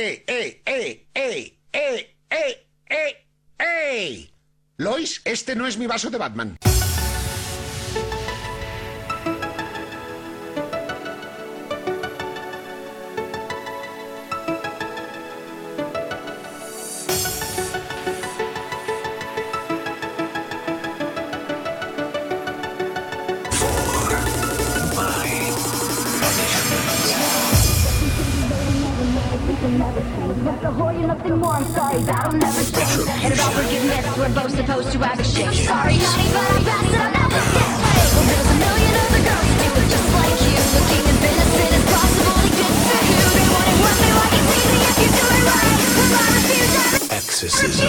Lois, este no es mi vaso de Batman. Nothing more, I'm sorry, that'll never change. And about forgiveness, we're both supposed to have a shame. Sorry, honey, but I passed it, I'll never get paid. Well, there's a million other girls who do it just like you, looking as innocent as possible to get to you. They want it one way, like it's easy if you do it right. Well, I refuse every exorcism.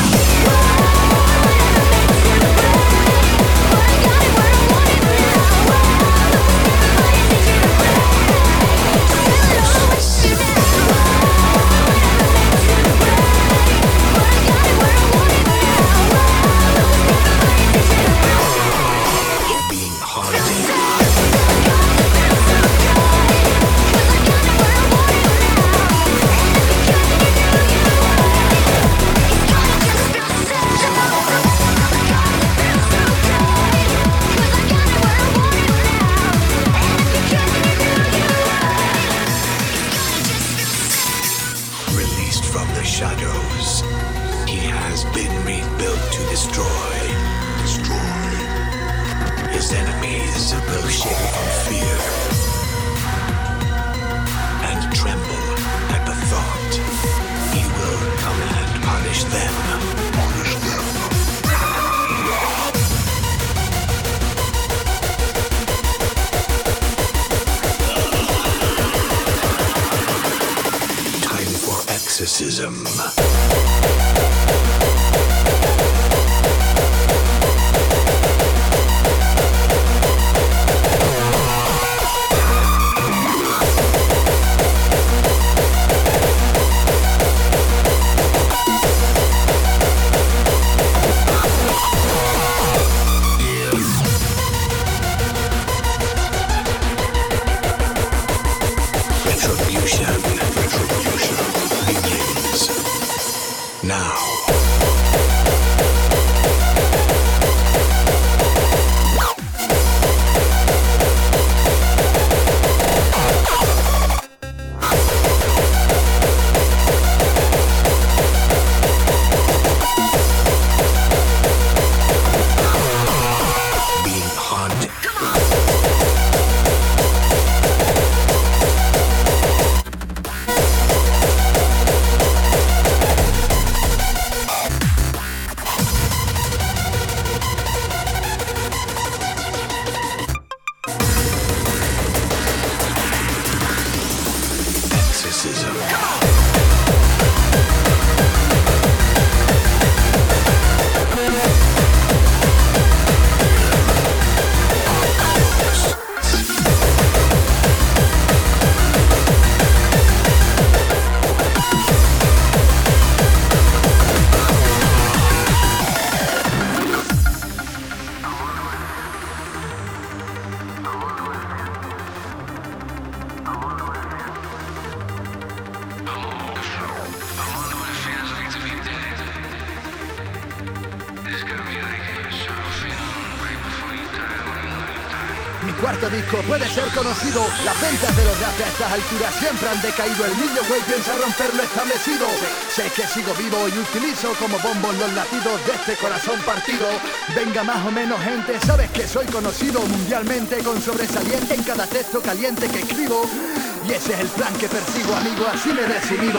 Cuarto disco puede ser conocido. Las ventas de los rap a estas alturas siempre han decaído. El niño güey piensa romper lo establecido. Sé que sigo vivo y utilizo como bombos los latidos de este corazón partido. Venga más o menos gente, sabes que soy conocido mundialmente con sobresaliente en cada texto caliente que escribo. Y ese es el plan que persigo, amigo, así me he decidido.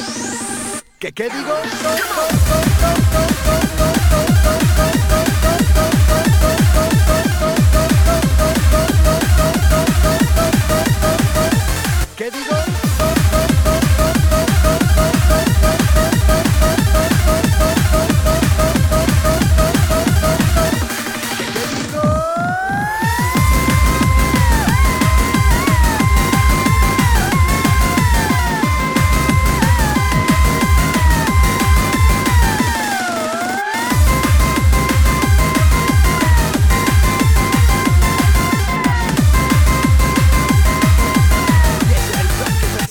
¿Qué digo? ¿Qué digo?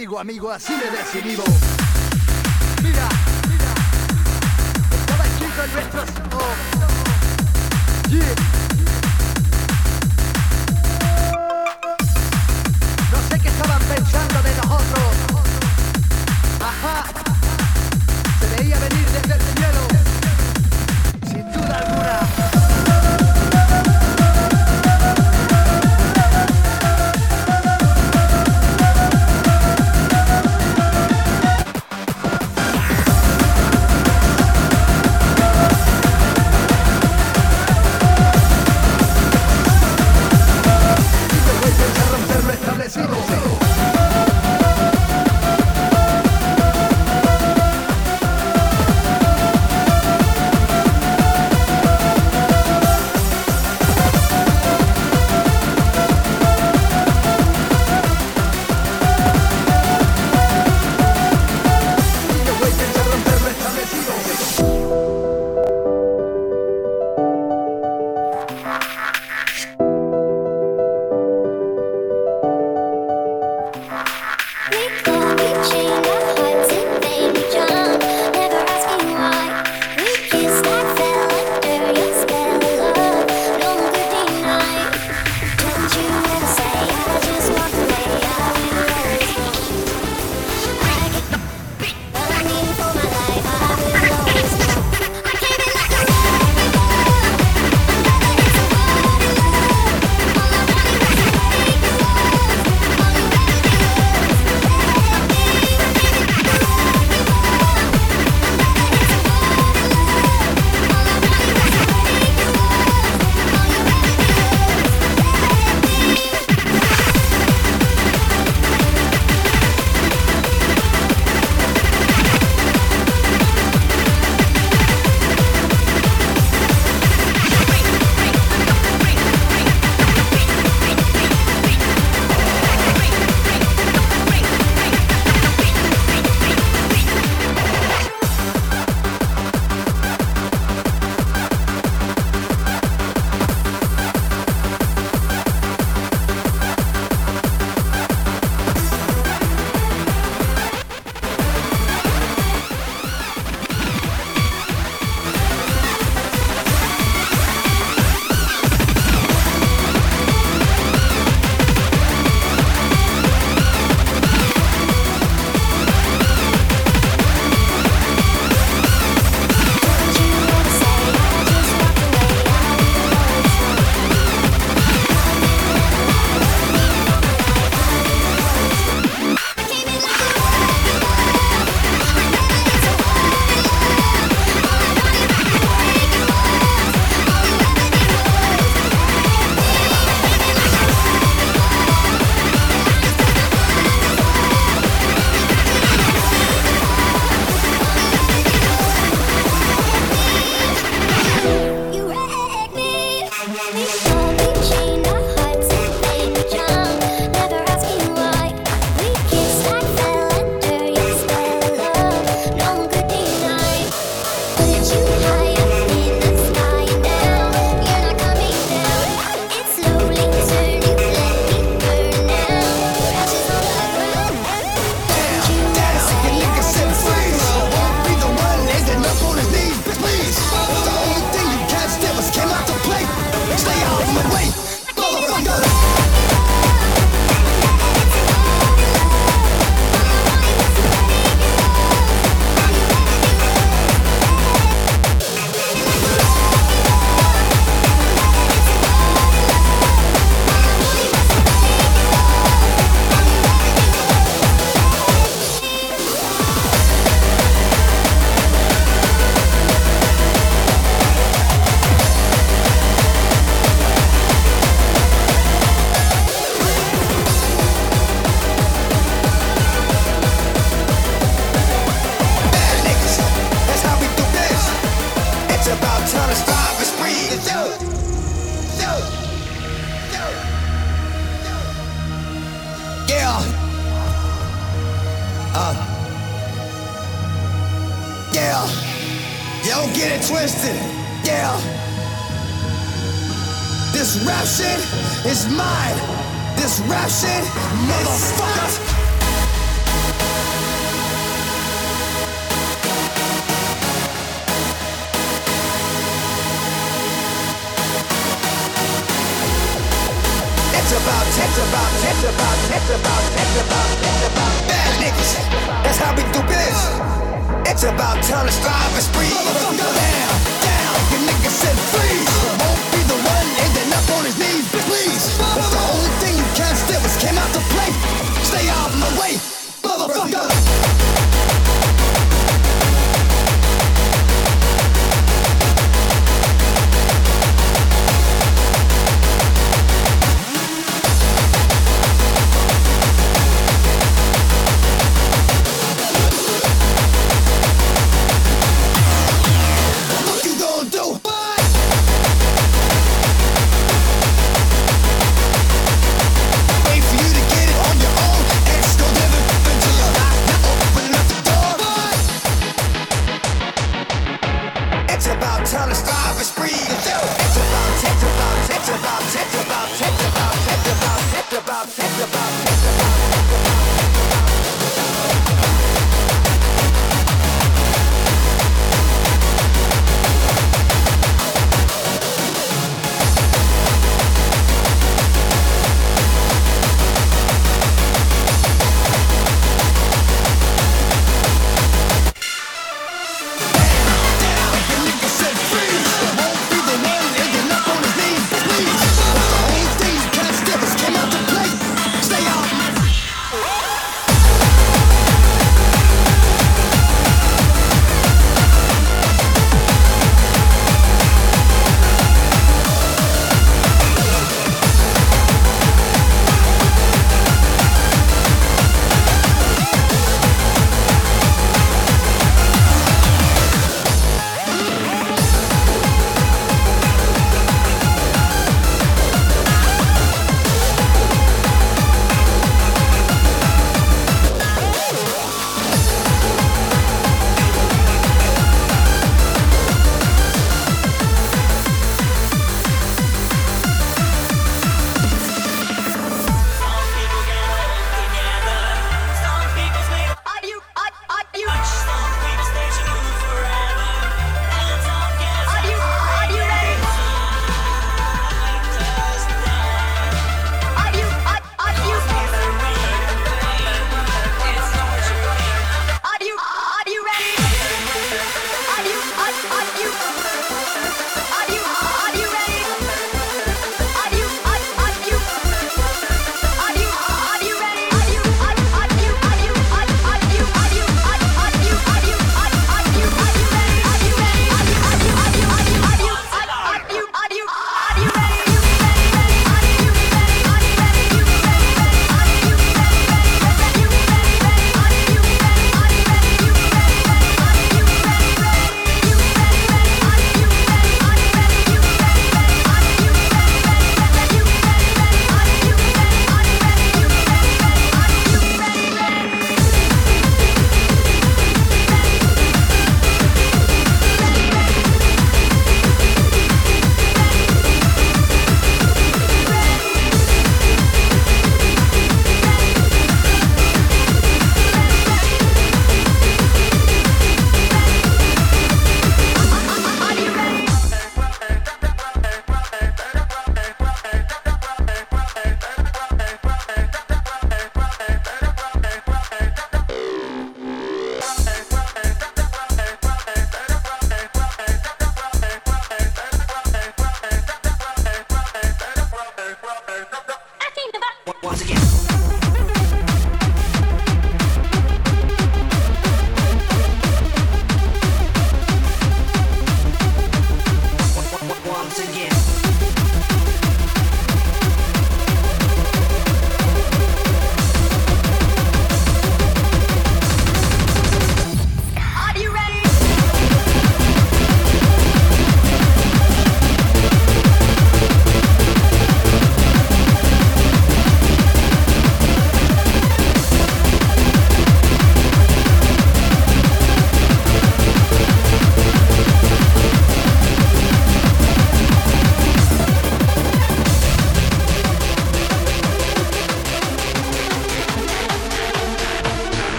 sigo, amigo, así me ves y vivo. Mira, estaba escrito en nuestros... Yeah. No sé qué estaban pensando de nosotros. Ajá. Se veía venir desde el cielo, sin duda alguna. Yeah, you don't get it twisted. Yeah, this rap shit is mine. This rap shit, motherfucker. bad niggas. That's how we do business. It's about time to strive and spree. Down, down, you niggas said freeze. Won't be the one ending up on his knees, please. But the only thing you can't steal is came out to play. Stay out of my way, motherfucker.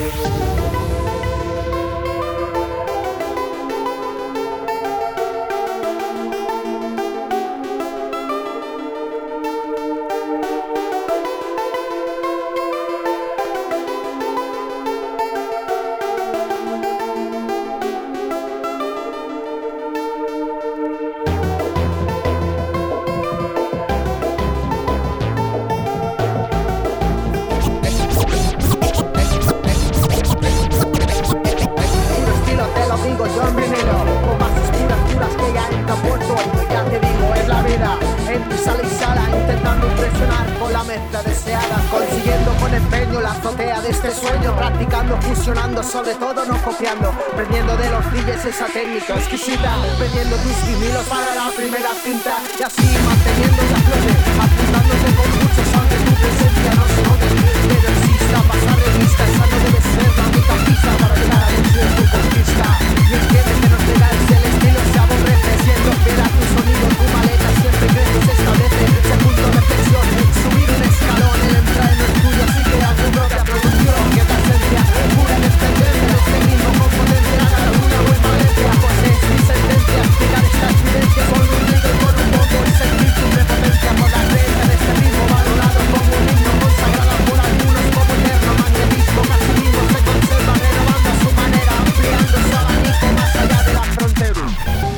Sobre todo no copiando, aprendiendo de los DJs esa técnica exquisita, vendiendo tus vinilos para la primera cinta y así manteniendo la flor, apuntándote con mucho sangre, tu presencia no se note, pero exista, pasar revista, esa no debe ser la única pista para llegar al éxito de tu conquista. Y entiende que no te da el estilo se aborrece, siendo fiel a tu sonido, tu maleta siempre crece, se establece, ese punto de flexión, subir un escalón, él entra en el estudio, así que haz tu propia producción, que tu esencia pura en este este mismo con potencia, haga una buena valencia, pues es mi sentencia, explicar estas vivencias con un grito y con un poco y sentir tu prepotencia por la creencia de este ritmo valorado como un himno consagrado por algunos como eterno magnetismo, casi vivo se conserva renovando a su manera, ampliando su abanico más allá de las fronteras.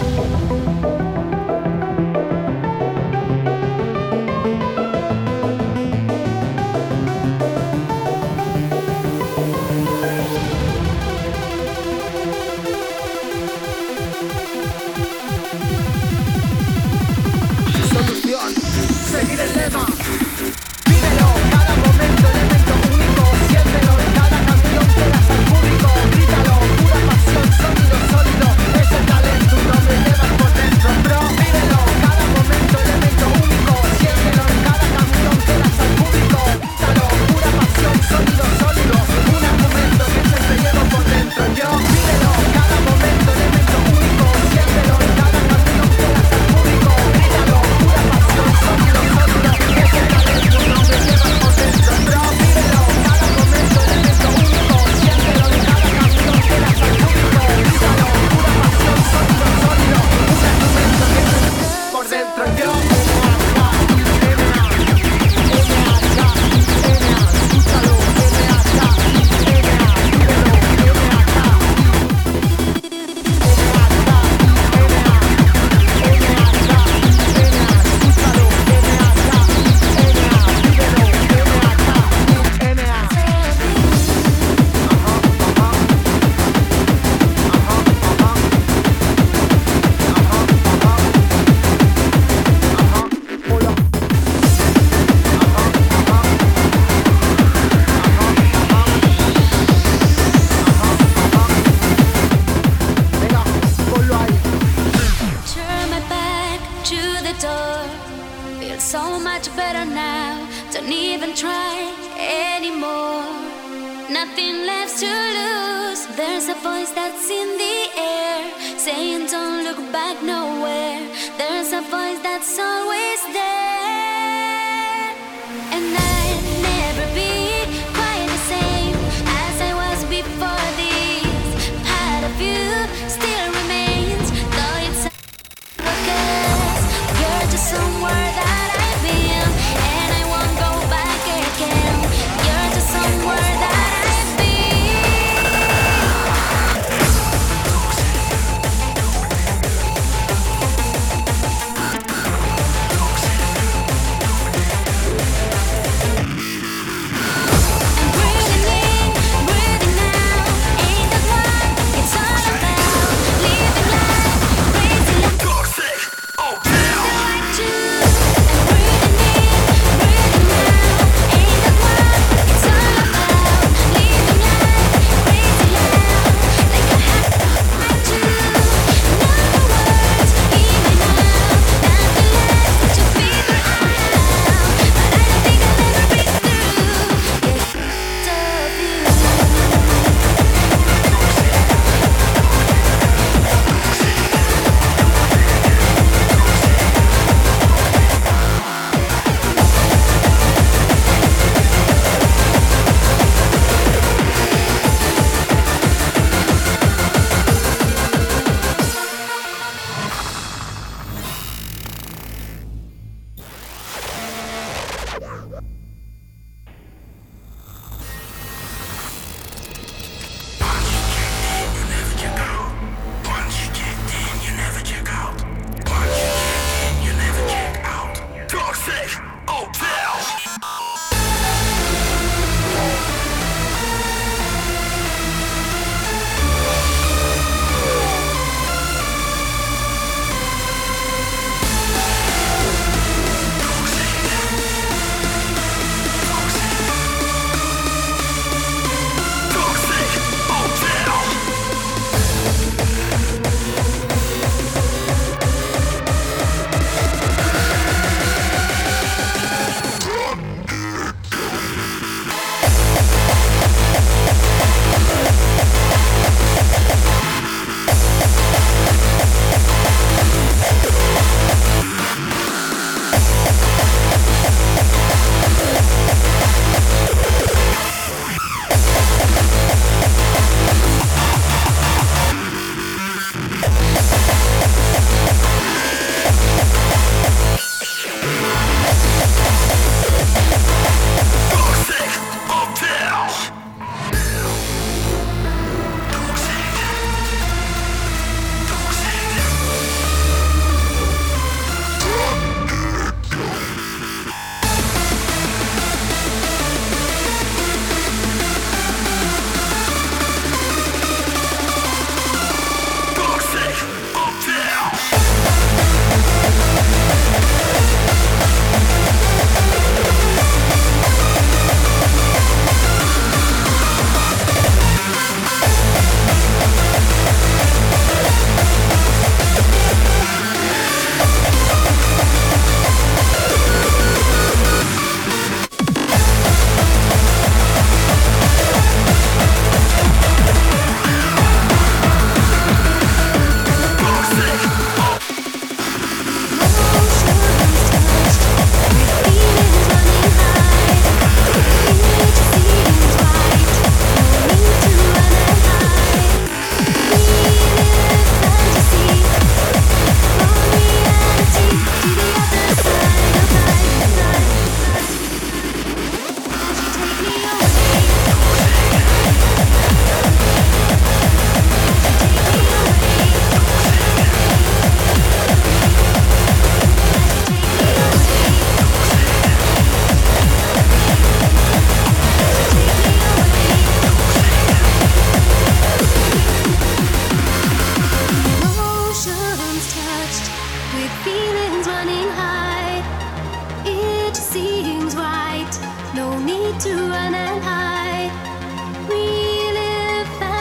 Seguir el lema, vívelo, cada momento, elemento único, siéntelo en cada canción que das al público, grítalo, pura pasión, sonido sólido, es el talento, un nombre llevas por dentro, bro, vívelo, cada momento, elemento único, siéntelo en cada canción que das al público, grítalo, pura pasión, sonido sólido, un argumento que siempre llevo por dentro, yo, vívelo, cada momento, elemento único, siéntelo en cada canción que das al público, grítalo, pura pasión, sonido sólido, es el talento, un nombre llevas por dentro, bro, vívelo, cada momento, elemento único, siéntelo en cada canción que das al público, grítalo, pura pasión, sonido sólido, un argumento que siempre por dentro, yo, so much better now. Don't even try anymore. Nothing left to lose. There's a voice that's in the air saying don't look back nowhere. There's a voice that's always there. And I'll never be quite the same as I was before this. Part of you still remains, though it's because you're just somewhere that I've been, and I won't go back again. You're just somewhere that I've been.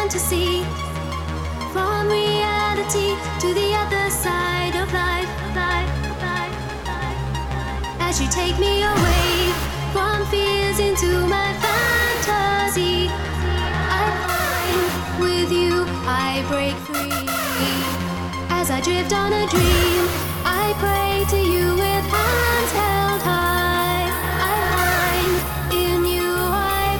fantasy. From reality to the other side of life. As you take me away from fears into my fantasy, I find with you I break free. As I drift on a dream, I pray to you with hands held high. I find in you I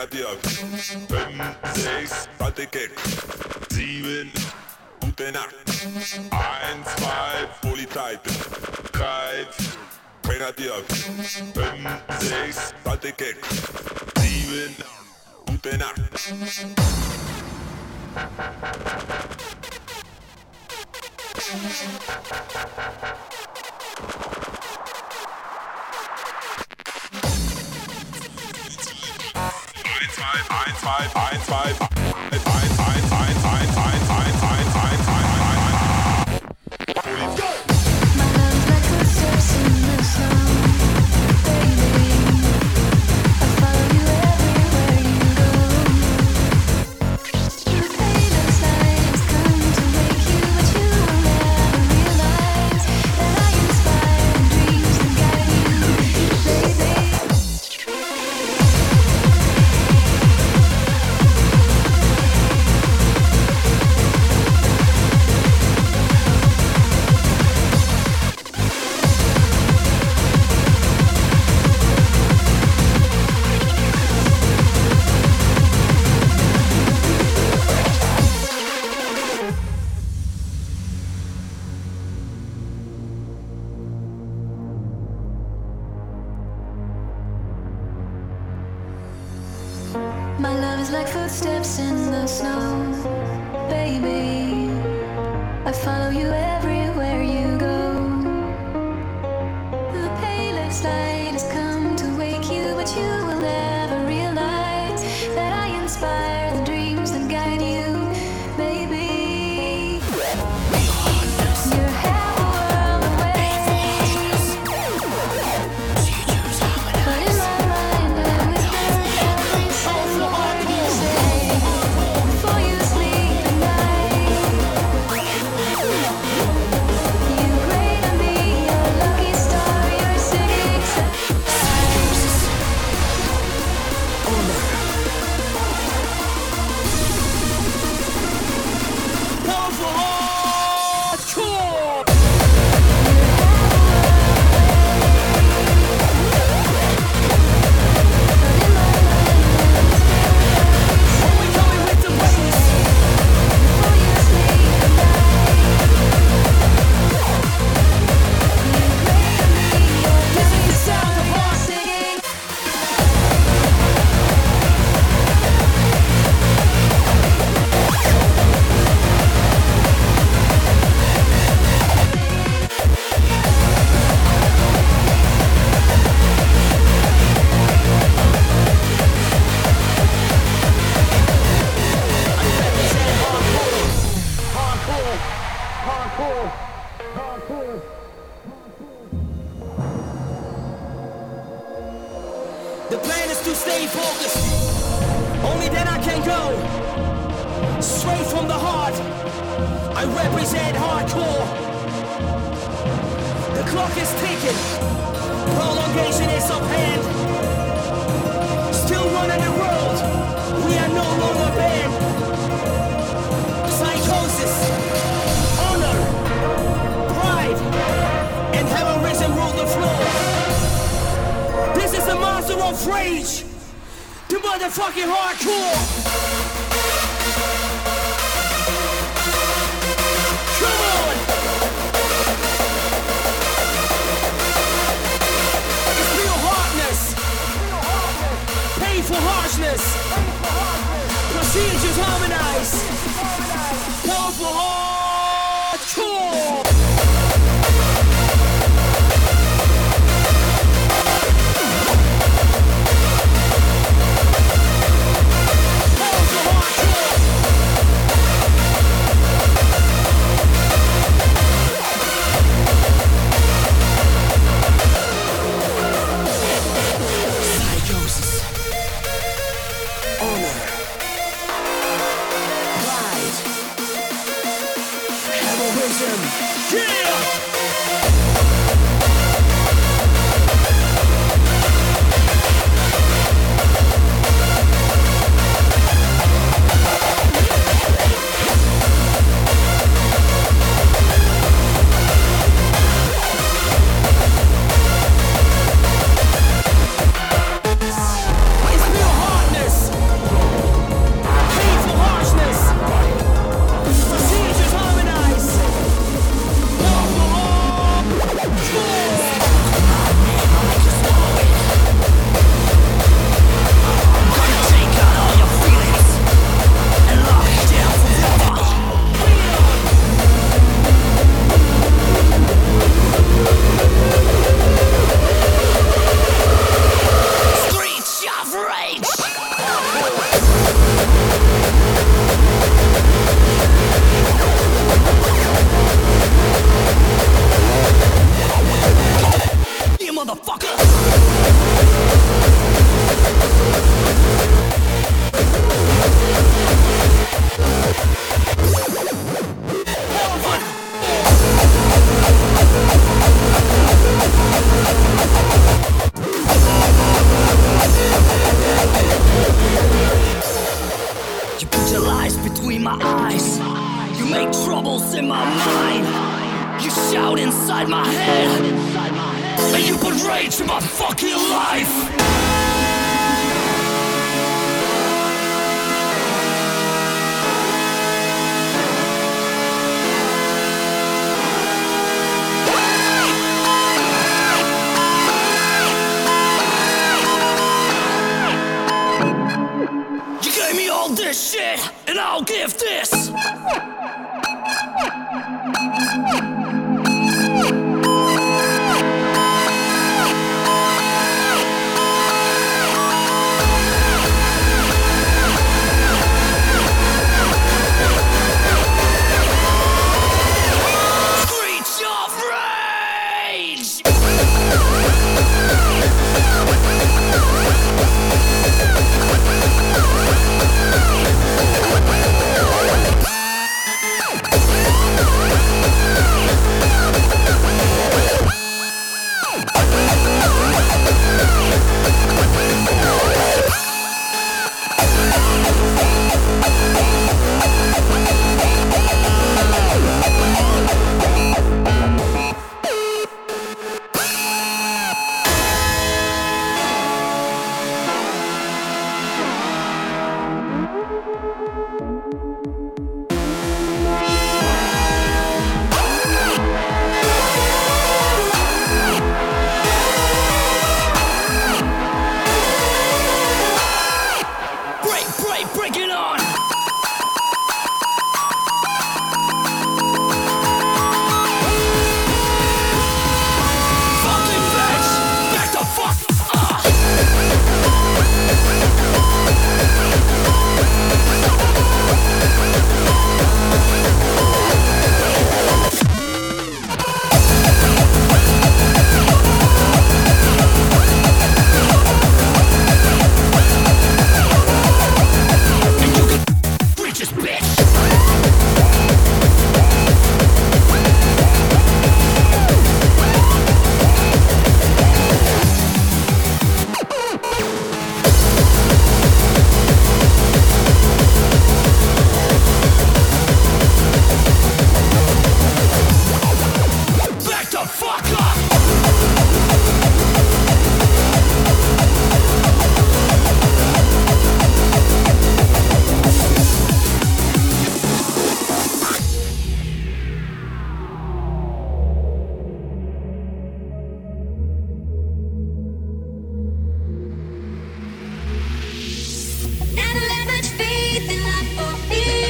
Grenadier. 5, 6, alte Gag. 7, gute Nacht. 1, 2, Polizei. 3, Grenadier. 5, 6, alte Gag. 7, gute Nacht. My love is like footsteps in the snow, baby. I follow you everywhere you go. The palest light has come to wake you, but you will never realize that I inspire the dreams that guide you, baby. You're half a world away, but in my mind I whisper every single word you say before you sleep at night. You pray to me, you're a lucky star, you're singing The plan is to stay focused. Only then I can go straight from the heart. I represent hardcore. The clock is ticking. Prolongation is up hand. Still running the road. We are no longer banned. Psychosis, honor, pride, and heroism rule the floor. This is the monster of rage, the motherfucking hardcore. Come on! It's real hardness, painful harshness, procedures harmonize, powerful hardcore. inside my head, and you put rage in my fucking life. You gave me all this shit, and I'll give this.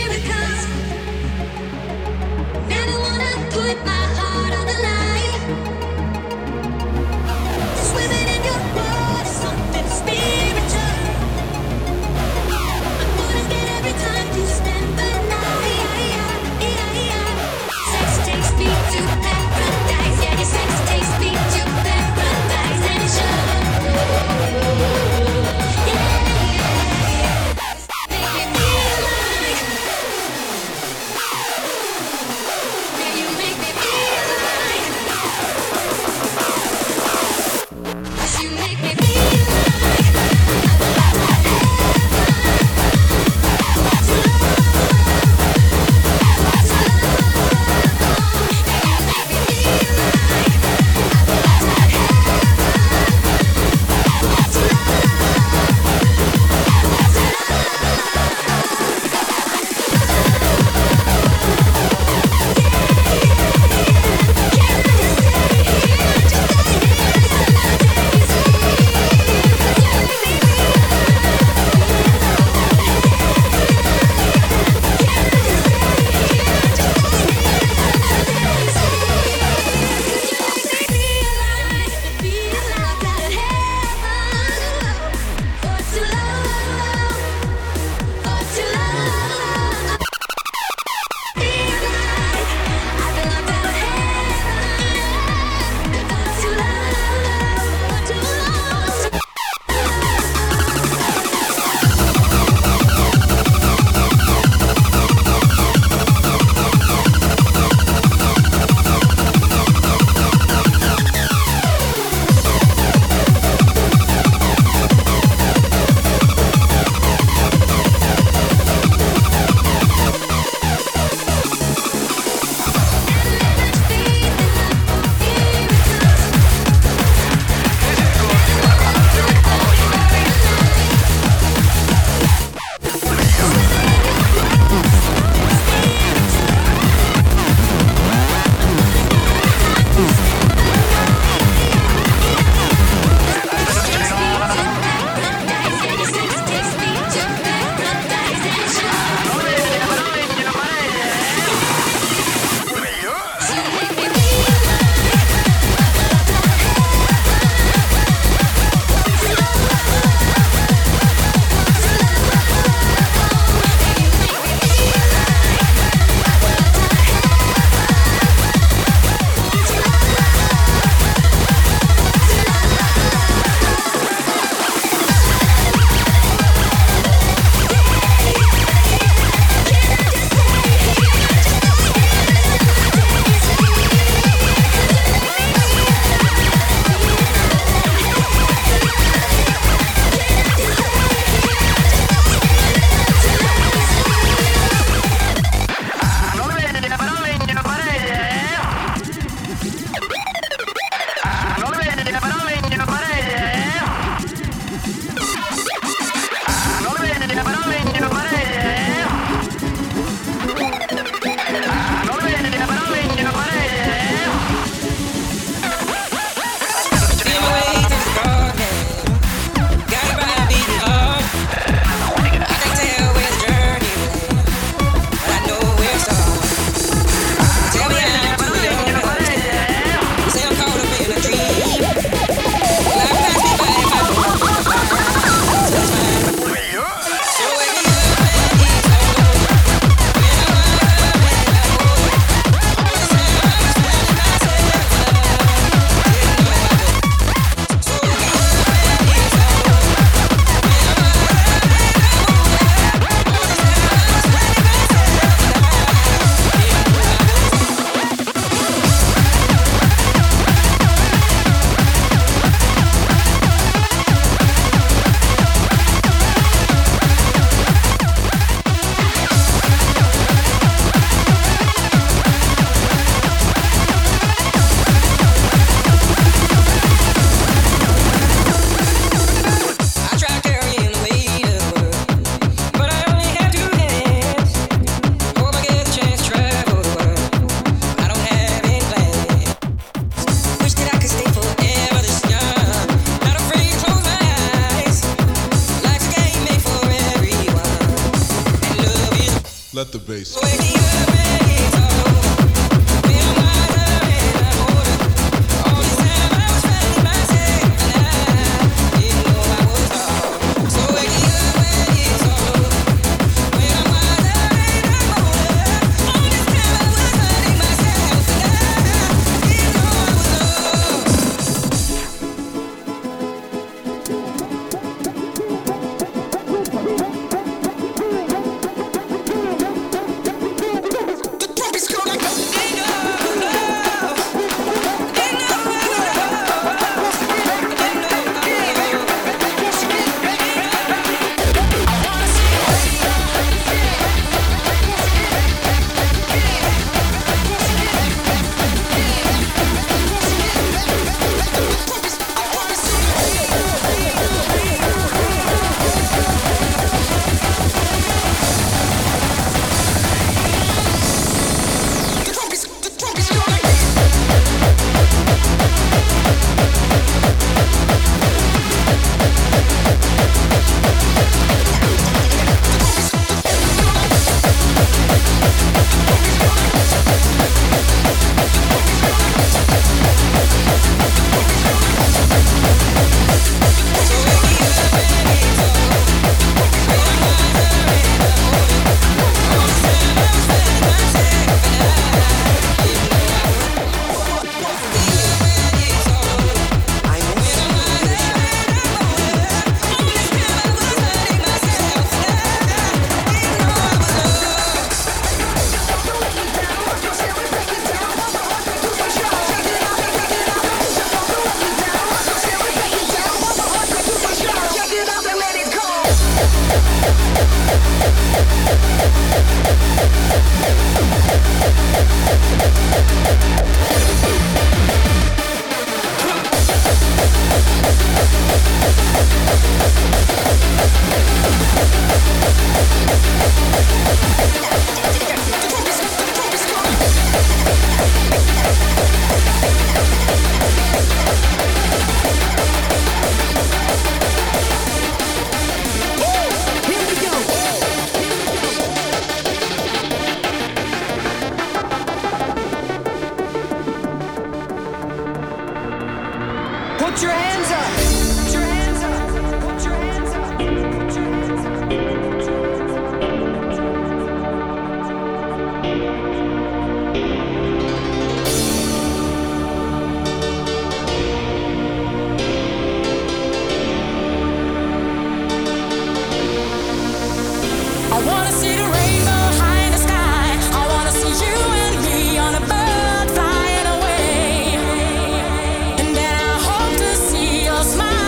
Put my heart on the line. bass. Put your hands up. Put your hands up. Put your hands up. Put your hands I wanna see the rainbow high in the sky. I wanna see you and me on a bird flying away. And then I hope to see your smile.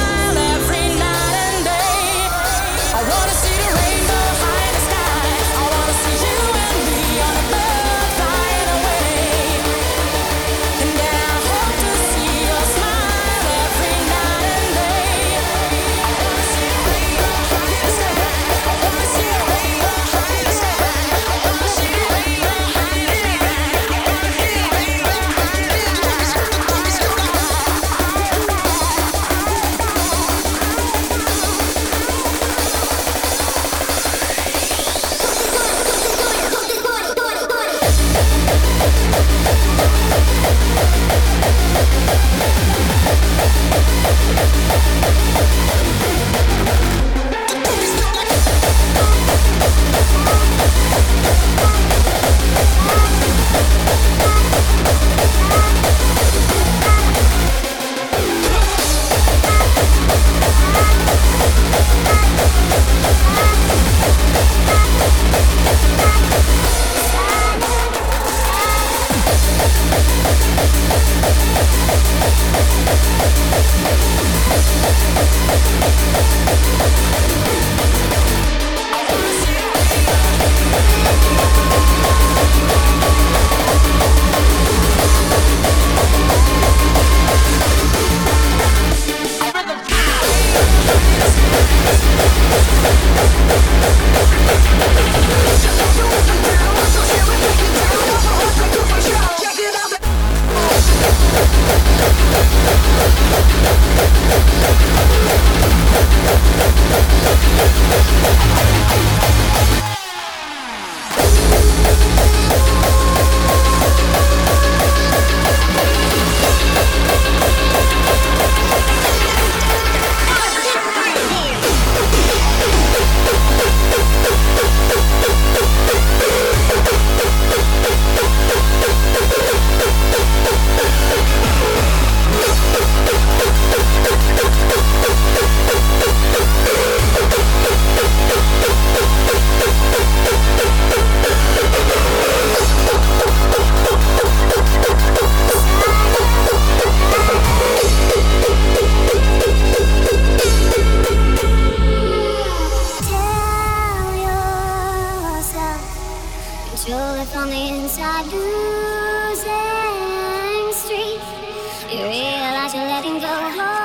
You realize you're letting go,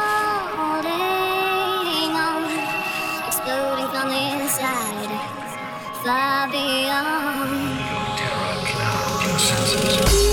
holding on, exploding from the inside, far beyond. Terror cloud, your senses.